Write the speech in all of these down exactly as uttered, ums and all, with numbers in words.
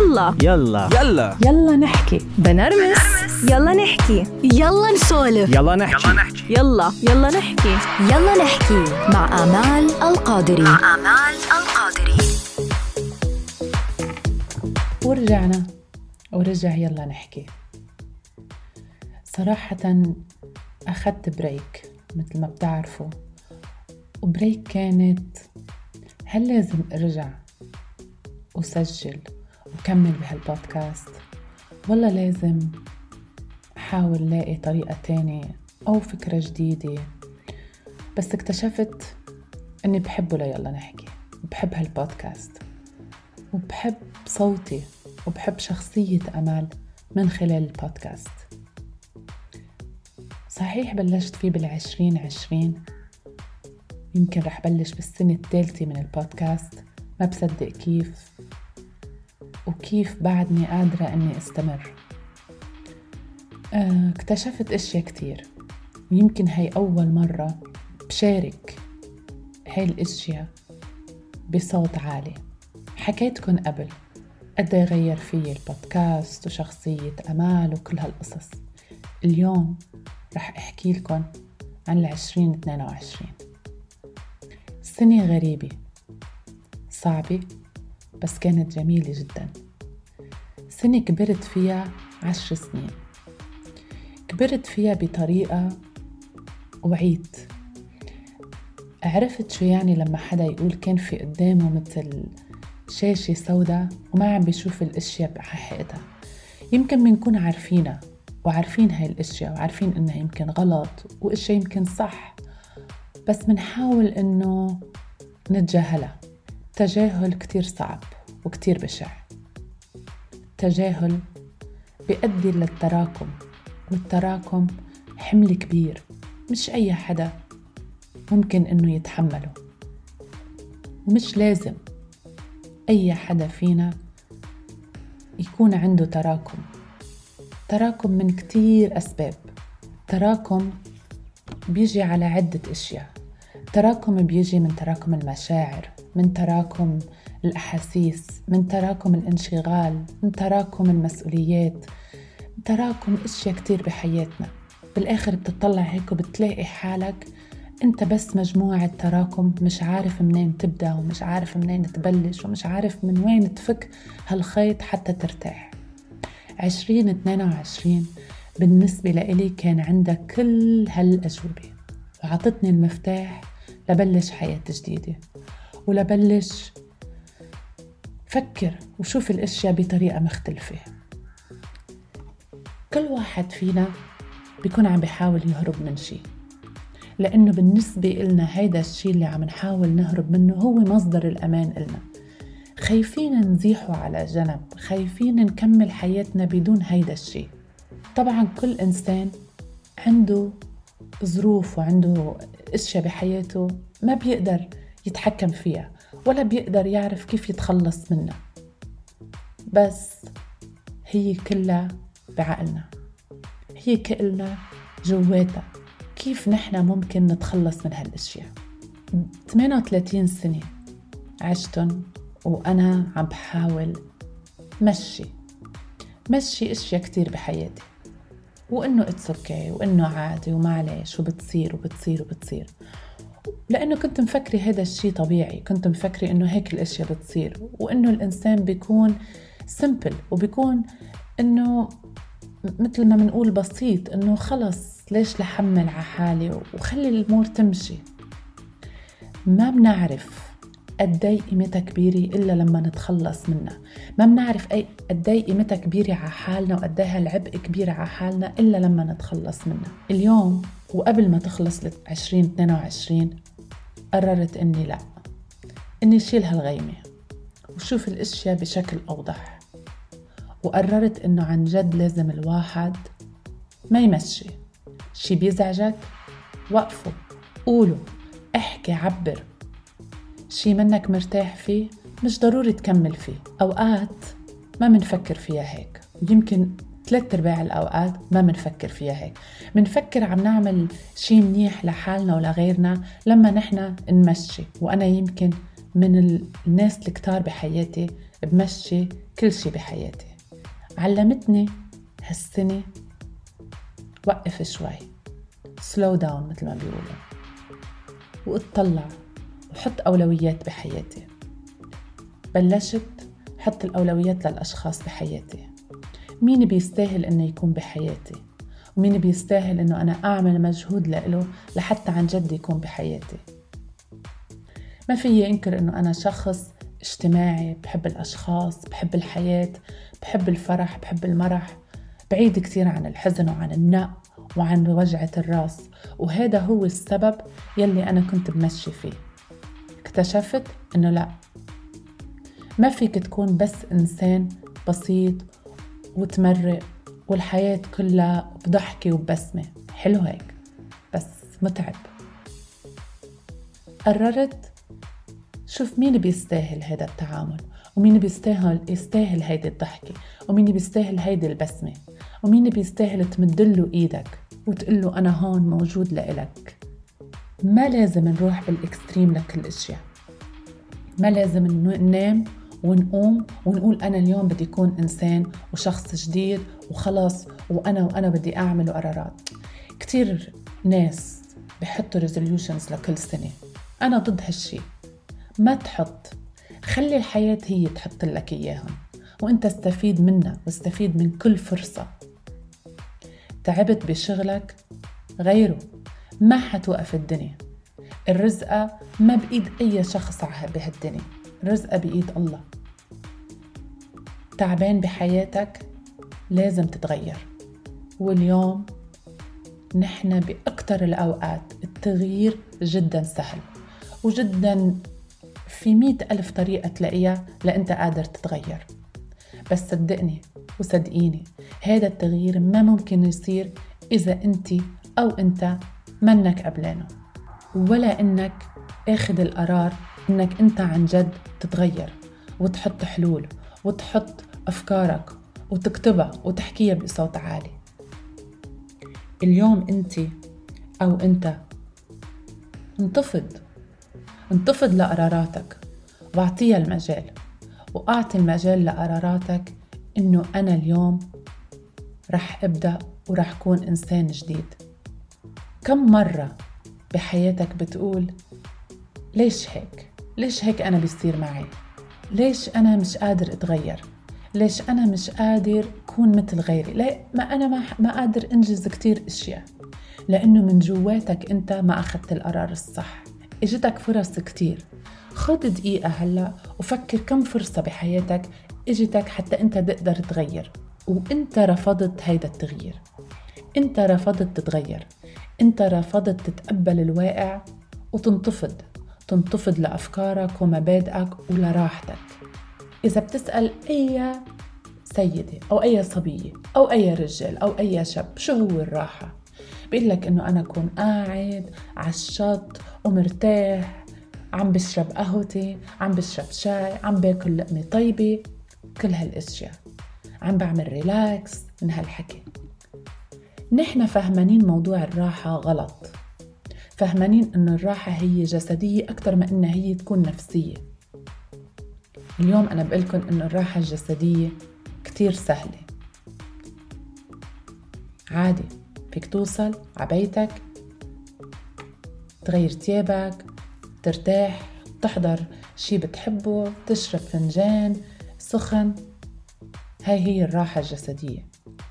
يلا يلا يلا يلا نحكي بنرمس يلا نحكي يلا نسولف يلا نحكي يلا يلا نحكي يلا نحكي مع آمال القادري مع آمال القادري. ورجعنا ورجع يلا نحكي. صراحة أخذت بريك مثل ما بتعرفوا، وبريك كانت هل لازم أرجع وسجل وكمل بهالبودكاست، ولا لازم أحاول لاقي طريقة تانية أو فكرة جديدة. بس اكتشفت أني بحبه ليلا نحكي، بحب هالبودكاست وبحب صوتي وبحب شخصية أمال من خلال البودكاست. صحيح بلشت فيه بالعشرين عشرين، يمكن رح بلش بالسنة الثالثة من البودكاست، ما بصدق كيف وكيف بعدني قادرة أني استمر. اه اكتشفت اشياء كتير، ويمكن هاي أول مرة بشارك هاي الاشياء بصوت عالي. حكيتكن قبل قد ايه غير فيي البودكاست وشخصية أمال وكل هالقصص. اليوم رح أحكي لكم عن العشرين اثنين وعشرين. سنة غريبة صعبة بس كانت جميلة جدا. سنة كبرت فيها عشر سنين، كبرت فيها بطريقة وعيت. عرفت شو يعني لما حدا يقول كان في قدامه مثل شاشة سوداء وما عم بيشوف الاشياء بحقيقتها. يمكن بنكون عارفينها وعارفين هاي الاشياء وعارفين انها يمكن غلط واشياء يمكن صح، بس منحاول انه نتجاهلها. تجاهل كتير صعب وكتير بشع. تجاهل بيؤدي للتراكم، والتراكم حمل كبير مش أي حدا ممكن إنه يتحمله، ومش لازم أي حدا فينا يكون عنده تراكم. تراكم من كتير أسباب. تراكم بيجي على عدة أشياء. تراكم بيجي من تراكم المشاعر، من تراكم الأحاسيس، من تراكم الانشغال، من تراكم المسؤوليات، من تراكم أشياء كتير بحياتنا. بالآخر بتطلع هيك وبتلاقي حالك أنت بس مجموعة تراكم، مش عارف منين تبدأ ومش عارف منين تبلش ومش عارف من وين تفك هالخيط حتى ترتاح. عشرين اثنين وعشرين بالنسبة لإلي كان عندك كل هالأجوبة، وعطتني المفتاح لبلش حياة جديدة ولبلش فكر وشوف الأشياء بطريقة مختلفة. كل واحد فينا بيكون عم بيحاول يهرب من شيء، لأنه بالنسبة إلنا هيدا الشيء اللي عم نحاول نهرب منه هو مصدر الأمان إلنا. خايفين نزيحه على جنب، خايفين نكمل حياتنا بدون هيدا الشيء. طبعا كل إنسان عنده ظروف وعنده أشياء بحياته ما بيقدر يتحكم فيها ولا بيقدر يعرف كيف يتخلص منها، بس هي كلها بعقلنا، هي كلنا جواتها. كيف نحن ممكن نتخلص من هالأشياء؟ ثمانية وثلاثين سنة عشتن وأنا عم بحاول مشي مشي أشياء كتير بحياتي، وإنه it's okay وإنه عادي ومعليش وبتصير وبتصير وبتصير، لأنه كنت مفكري هذا الشيء طبيعي. كنت مفكري إنه هيك الأشياء بتصير، وإنه الإنسان بيكون simple وبيكون إنه مثل ما منقول بسيط، إنه خلص ليش لحمل على حالي وخلي الأمور تمشي. ما بنعرف قدي قيمتها كبيرة إلا لما نتخلص منها. ما بنعرف أي قدي قيمتها كبيرة على حالنا وقدي هالعبء كبير على حالنا إلا لما نتخلص منها. اليوم وقبل ما تخلص عشرين اثنين وعشرين قررت إني لا، إني شيل هالغيمة وشوف الأشياء بشكل أوضح. وقررت إنه عن جد لازم الواحد ما يمشي شي بيزعجك، وقفه، قوله، احكي، عبر. شي منك مرتاح فيه مش ضروري تكمل فيه. أوقات ما منفكر فيها هيك، يمكن ثلاث ارباع الأوقات ما منفكر فيها هيك. منفكر عم نعمل شي منيح لحالنا ولغيرنا لما نحنا نمشي. وأنا يمكن من الناس الكتار بحياتي بمشي كل شي بحياتي. علمتني هالسنة وقف شوي، slow down مثل ما بيقولوا، واتطلع وحط أولويات بحياتي. بلشت حط الأولويات للأشخاص بحياتي. مين بيستاهل إنه يكون بحياتي، ومين بيستاهل إنه أنا أعمل مجهود له لحتى عن جد يكون بحياتي. ما فيي أنكر إنه أنا شخص اجتماعي، بحب الأشخاص، بحب الحياة، بحب الفرح، بحب المرح، بعيد كتير عن الحزن وعن النق وعن وجعة الراس، وهذا هو السبب يلي أنا كنت بمشي فيه. اكتشفت إنه لا، ما فيك تكون بس إنسان بسيط وتمرق والحياة كلها بضحكة وبسمة. حلو هيك بس متعب. قررت شوف مين بيستاهل هذا التعامل، ومين بيستاهل يستاهل هيدي الضحكة، ومين بيستاهل هيدي البسمة، ومين بيستاهل تمدله إيدك وتقله أنا هون موجود لإلك. ما لازم نروح بالإكستريم لكل الأشياء. ما لازم ننام ونقوم ونقول أنا اليوم بدي أكون إنسان وشخص جديد وخلص وأنا وأنا بدي أعمل قرارات. كتير ناس بحطوا resolutions لكل سنة، أنا ضد هالشي. ما تحط، خلي الحياة هي تحط لك إياهم وإنت استفيد منها واستفيد من كل فرصة. تعبت بشغلك غيره، ما حتوقف الدنيا. الرزقة ما بإيد أي شخص بهالدنيا، الرزقة بإيد الله. تعبان بحياتك لازم تتغير. واليوم نحن بأكتر الأوقات التغيير جدا سهل وجدا في مئة ألف طريقة تلاقيها لأنت قادر تتغير. بس صدقني وصدقيني، هذا التغيير ما ممكن يصير إذا أنت أو أنت منك قبلانه، ولا إنك أخذ القرار إنك أنت عن جد تتغير وتحط حلول وتحط أفكارك وتكتبها وتحكيها بصوت عالي. اليوم أنت أو أنت انتفض انتفض لقراراتك واعطيها المجال، وأعطي المجال لقراراتك إنه أنا اليوم رح أبدأ ورح أكون إنسان جديد. كم مرة بحياتك بتقول ليش هيك؟ ليش هيك أنا بيصير معي؟ ليش أنا مش قادر أتغير؟ ليش أنا مش قادر أكون مثل غيري؟ لا، ما أنا ما, ما قادر أنجز كتير أشياء، لأنه من جواتك أنت ما أخذت القرار الصح. إجتك فرص كتير. خد دقيقة هلأ وفكر كم فرصة بحياتك إجتك حتى أنت تقدر تغير، وأنت رفضت هيدا التغيير. أنت رفضت تتغير، أنت رفضت تتقبل الواقع وتنتفض تنتفض لأفكارك ومبادئك ولراحتك. إذا بتسأل أي سيدة أو أي صبية أو أي رجال أو أي شاب شو هو الراحة، بيقول لك إنه أنا أكون قاعد على الشط ومرتاح، عم بشرب قهوتي، عم بشرب شاي، عم باكل لقمة طيبة، كل هالأشياء، عم بعمل ريلاكس من هالحكي. نحن فهمانين موضوع الراحة غلط، فهمانين إنه الراحة هي جسدية أكتر ما إنها هي تكون نفسية. اليوم أنا بقولكم إنه الراحة الجسدية كتير سهلة، عادي فيك توصل عبيتك، تغير تيابك، ترتاح، تحضر شي بتحبه، تشرب فنجان سخن. هاي هي الراحة الجسدية.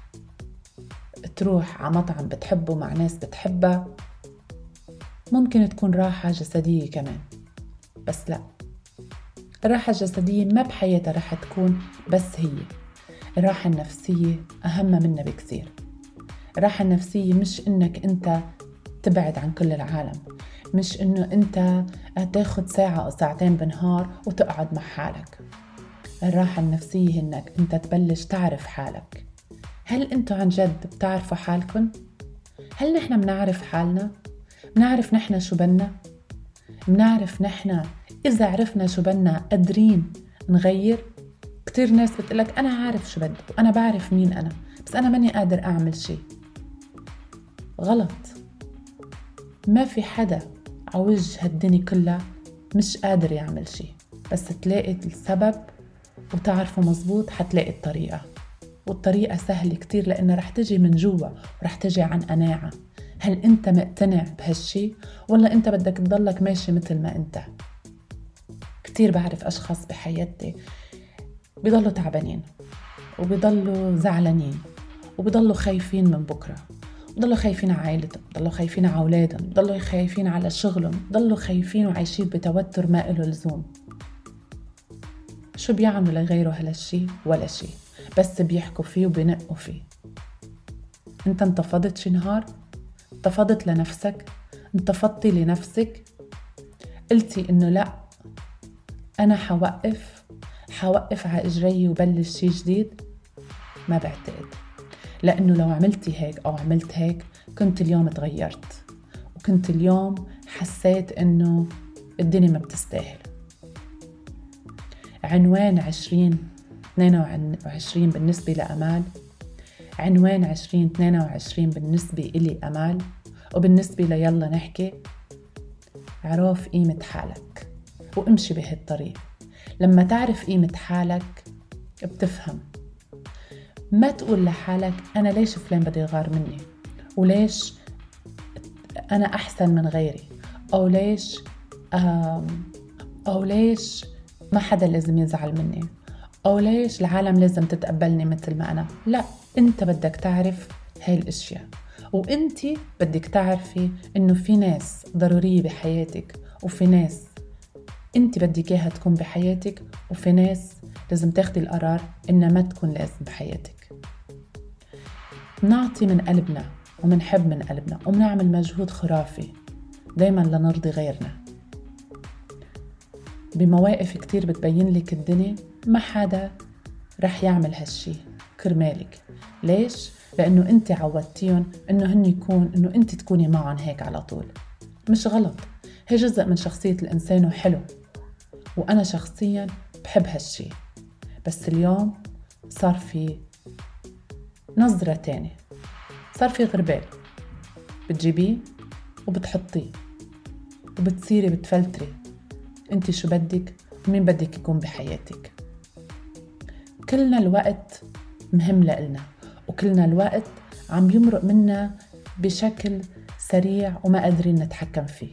تروح على مطعم بتحبه مع ناس بتحبها، ممكن تكون راحة جسدية كمان. بس لا، الراحة الجسدية ما بحياتها رح تكون بس هي. الراحة النفسية أهم منها بكثير. الراحة النفسية مش إنك أنت تبعد عن كل العالم، مش إنه أنت تاخد ساعة أو ساعتين بنهار وتقعد مع حالك. الراحة النفسية إنك أنت تبلش تعرف حالك. هل أنتوا عن جد بتعرفوا حالكم؟ هل نحن منعرف حالنا؟ منعرف نحن شو بدنا؟ منعرف نحن إذا عرفنا شو بدنا قادرين نغير؟ كتير ناس بتقلك أنا عارف شو بدي وأنا بعرف مين أنا، بس أنا ماني قادر أعمل شي. غلط. ما في حدا عوج هالدنيا كلها مش قادر يعمل شي، بس تلاقي السبب وتعرفوا مزبوط حتلاقي الطريقة، والطريقة سهلة كتير لأنها رح تجي من جوا ورح تجي عن قناعة. هل أنت مقتنع بهالشي ولا أنت بدك تضلك ماشي مثل ما أنت؟ كتير بعرف أشخاص بحياتي بيضلوا تعبانين وبيضلوا زعلانين وبيضلوا خايفين من بكرة، بيضلوا خايفين على عائلتهم، بيضلوا خايفين على أولادهم، بيضلوا خايفين على شغلهم، بيضلوا خايفين وعايشين بتوتر ما إله لزوم. شو بيعملوا لغيره هالشي؟ ولا شي، بس بيحكوا فيه وبينقوا فيه. انت انتفضت شي نهار؟ انتفضت لنفسك؟ انتفضتي لنفسك؟ قلتي انه لا انا حوقف حوقف على اجري وبلش شي جديد؟ ما بعتقد، لانه لو عملتي هيك او عملت هيك كنت اليوم تغيرت، وكنت اليوم حسيت انه الدنيا ما بتستاهل. عنوان عشرين اثنين وعشرين بالنسبة لأمال، عنوان عشرين اثنين وعشرين بالنسبة إلي أمال، وبالنسبة ليلا نحكي، عرف قيمة حالك وامشي بهالطريق. لما تعرف قيمة حالك بتفهم. ما تقول لحالك أنا ليش فلان بده يغار مني، وليش أنا أحسن من غيري، أو ليش أو ليش ما حدا لازم يزعل مني، أو ليش العالم لازم تتقبلني مثل ما أنا. لا، أنت بدك تعرف هاي الأشياء، وأنت بدك تعرفي إنه في ناس ضرورية بحياتك، وفي ناس أنت بدك إياها تكون بحياتك، وفي ناس لازم تاخدي القرار إنها ما تكون لازم بحياتك. نعطي من قلبنا ومنحب من قلبنا ومنعمل مجهود خرافي دايما لنرضي غيرنا. بمواقف كتير بتبين لك الدنيا ما حدا رح يعمل هالشي كرمالك. ليش؟ لأنه أنت عودتيهم إنه هن يكون إنه أنت تكوني معهم هيك على طول. مش غلط، هي جزء من شخصية الإنسان وحلو، وأنا شخصيا بحب هالشي. بس اليوم صار في نظرة تانية، صار في غربال بتجيبيه وبتحطيه وبتصيري بتفلتري انت شو بدك ومين بدك يكون بحياتك. كلنا الوقت مهم لنا، وكلنا الوقت عم يمرق منا بشكل سريع وما قادرين نتحكم فيه.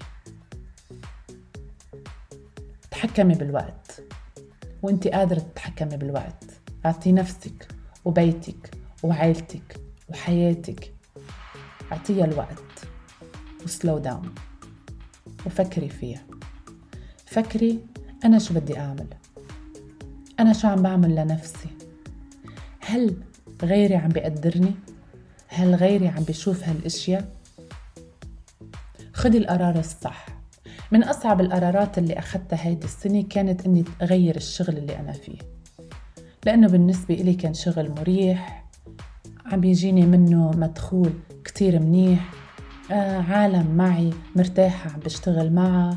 تحكمي بالوقت، وانت قادرة تتحكمي بالوقت. اعطي نفسك وبيتك وعائلتك وحياتك، اعطيها الوقت وسلو داون وفكري فيها. فكري أنا شو بدي أعمل، أنا شو عم بعمل لنفسي، هل غيري عم بيقدرني، هل غيري عم بيشوف هالاشياء. خدي القرار الصح. من أصعب القرارات اللي أخذتها هيدي السنة كانت أني أغير الشغل اللي أنا فيه، لأنه بالنسبة إلي كان شغل مريح، عم بيجيني منه مدخول كتير منيح، آه عالم معي مرتاحة عم بشتغل معه،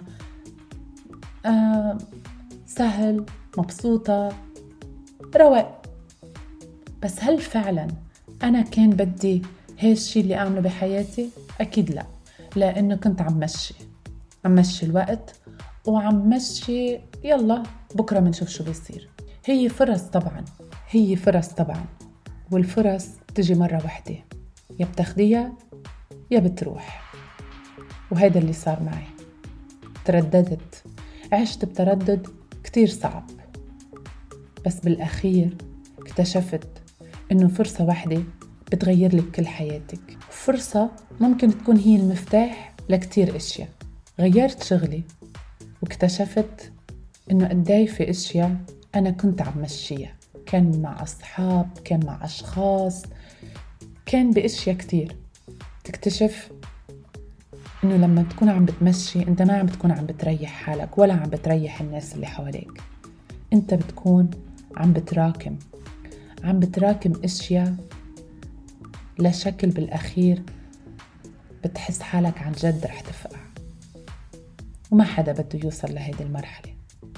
آه سهل، مبسوطة، رواق. بس هل فعلا أنا كان بدي هاي الشي اللي أعمله بحياتي؟ أكيد لا، لأنه كنت عم مشي عم مشي الوقت وعم مشي يلا بكرة منشوف شو بيصير. هي فرص طبعا، هي فرص طبعا، والفرص تجي مرة واحدة، يا بتاخديها يا بتروح. وهذا اللي صار معي. ترددت، عشت بتردد كتير صعب، بس بالأخير اكتشفت إنه فرصة واحدة بتغير لك كل حياتك. فرصة ممكن تكون هي المفتاح لكتير اشياء. غيرت شغلي واكتشفت إنه قداي في اشياء أنا كنت عم مشيها، كان مع أصحاب، كان مع أشخاص، كان باشياء كتير. تكتشف إنه لما تكون عم بتمشي أنت ما عم بتكون عم بتريح حالك ولا عم بتريح الناس اللي حواليك، أنت بتكون عم بتراكم عم بتراكم أشياء لشكل بالأخير بتحس حالك عن جد رح تفقع. وما حدا بده يوصل لهيدي المرحلة،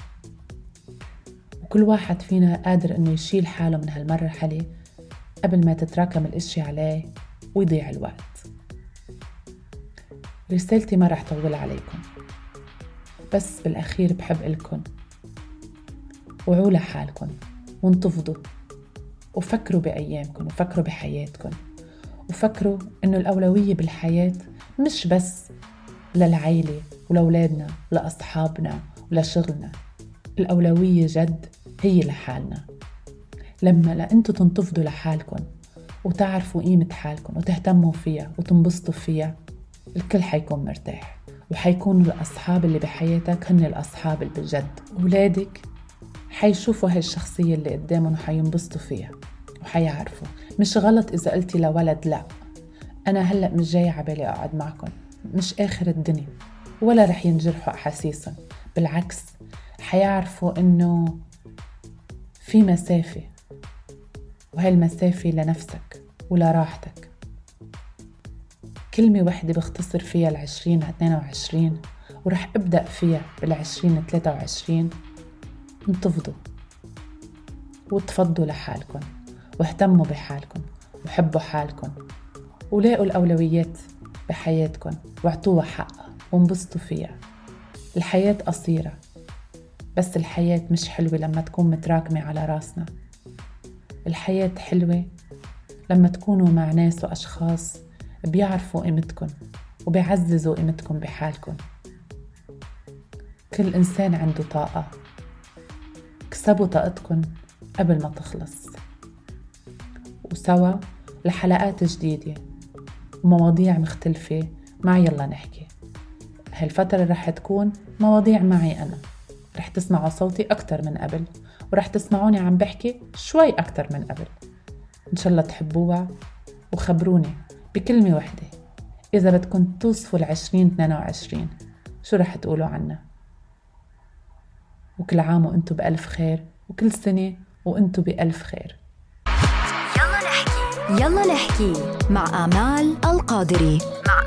وكل واحد فينا قادر إنه يشيل حاله من هالمرحلة قبل ما تتراكم الأشياء عليه ويضيع الوقت. رسالتي ما رح طول عليكم، بس بالأخير بحب لكم وعوا لحالكم وانتفضوا وفكروا بأيامكم وفكروا بحياتكم، وفكروا إنه الأولوية بالحياة مش بس للعائلة ولأولادنا ولأصحابنا ولشغلنا، الأولوية جد هي لحالنا. لما لأنتوا تنتفضوا لحالكم وتعرفوا قيمة حالكم وتهتموا فيها وتنبسطوا فيها، الكل حيكون مرتاح، وحيكونوا الأصحاب اللي بحياتك هن الأصحاب اللي بالجد. أولادك حيشوفوا هاي الشخصية اللي قدامهم وحينبسطوا فيها وحيعرفوا. مش غلط إذا قلتي لولد لا أنا هلأ مش جاي عبالي أقعد معكم، مش آخر الدنيا، ولا رح ينجرحوا أحاسيسهم. بالعكس حيعرفوا إنه في مسافة، وهي المسافة لنفسك ولراحتك. كلمة واحدة بختصر فيها العشرين اثنين وعشرين، ورح أبدأ فيها بالعشرين ثلاثة وعشرين: انتفضوا وتفضوا لحالكم واهتموا بحالكم وحبوا حالكم ولاقوا الأولويات بحياتكم واعطوها حقها وانبسطوا فيها. الحياة قصيرة، بس الحياة مش حلوة لما تكون متراكمة على راسنا. الحياة حلوة لما تكونوا مع ناس وأشخاص بيعرفوا قيمتكم وبيعززوا قيمتكم بحالكم. كل إنسان عنده طاقة، اكسبوا طاقتكم قبل ما تخلص. وسوا لحلقات جديدة ومواضيع مختلفة مع يلا نحكي. هالفترة رح تكون مواضيع معي أنا، رح تسمعوا صوتي أكتر من قبل، ورح تسمعوني عم بحكي شوي أكتر من قبل. إن شاء الله تحبوها، وخبروني بكلمة واحدة إذا بدكم توصفوا العشرين اثنين وعشرين شو رح تقولوا عنا. وكل عام وأنتوا بألف خير، وكل سنة وأنتوا بألف خير. يلا نحكي يلا نحكي مع آمال القادري. مع